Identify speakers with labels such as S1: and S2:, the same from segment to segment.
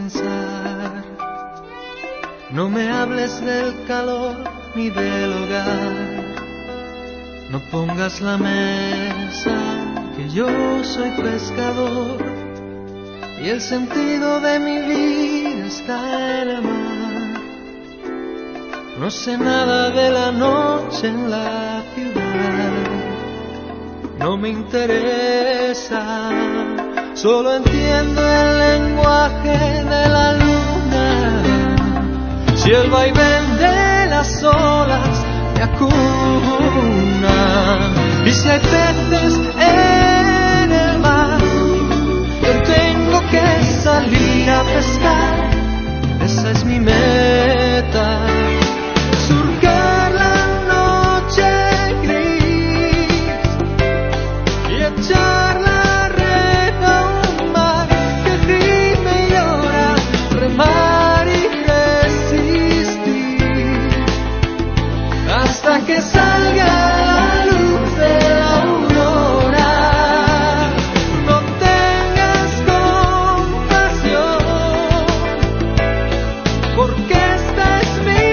S1: pensar. No me hables del calor ni del hogar. No pongas la mesa, que yo soy pescador y el sentido de mi vida está en el mar. No sé nada de la noche en la ciudad, no me interesa, solo entiendo el lenguaje de la luna. Si el vaivén de las olas me acuna, y si hay peces en el mar, yo tengo que salir a pescar. Esa es mi meta, surcar la noche gris y echar la red a un mar que gime y llora, remar y resistir hasta que salga la luz de la aurora. No tengas compasión, porque esta es mi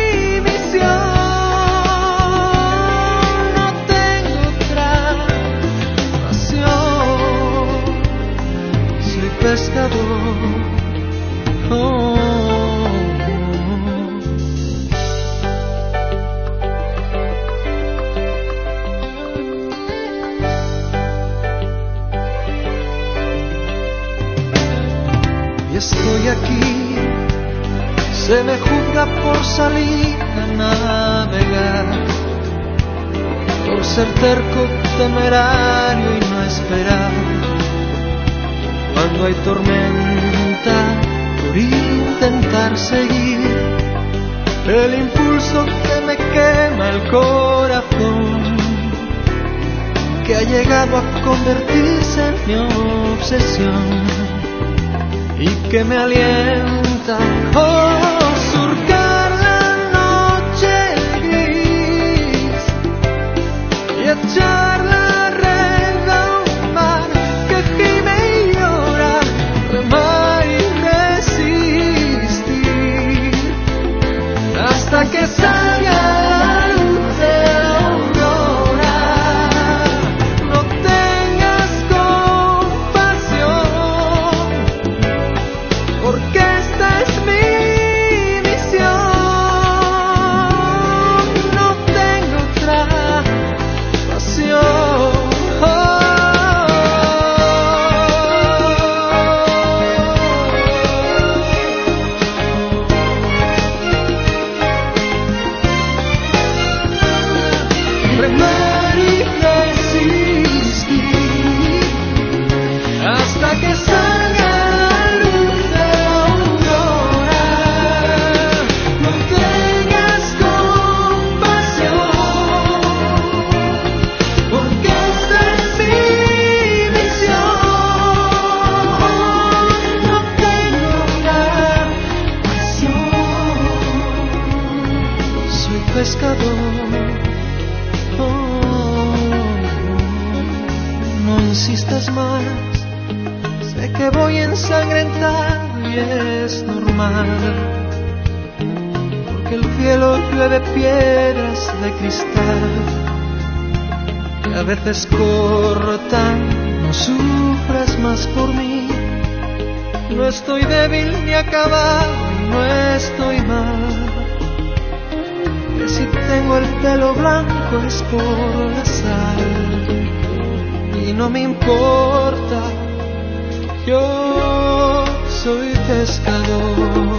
S1: misión. No tengo otra pasión, soy pescador. Oh. Y estoy aquí, se me juzga por salir a navegar, por ser terco, temerario y no esperar. Cuando hay tormenta, por intentar seguir el impulso que me quema el corazón, que ha llegado a convertirse en mi obsesión y que me alienta. Oh, surcar la noche gris y echar la red a un mar que gime y llora, remar y resistir hasta que salga la luz de la aurora. No tengas compasión, porque esta es mi misión. No tengo otra pasión. Remar y resistir hasta que salga la luz de la aurora. No tengas compasión, porque esta es mi misión. No tengo otra pasión, soy pescador. No insistas más, sé que voy ensangrentado y es normal, porque el cielo llueve piedras de cristal, y a veces cortan. No sufras más por mí, no estoy débil ni acabado y no estoy mal, que si tengo el pelo blanco es por la sal. Y no me importa, yo soy pescador.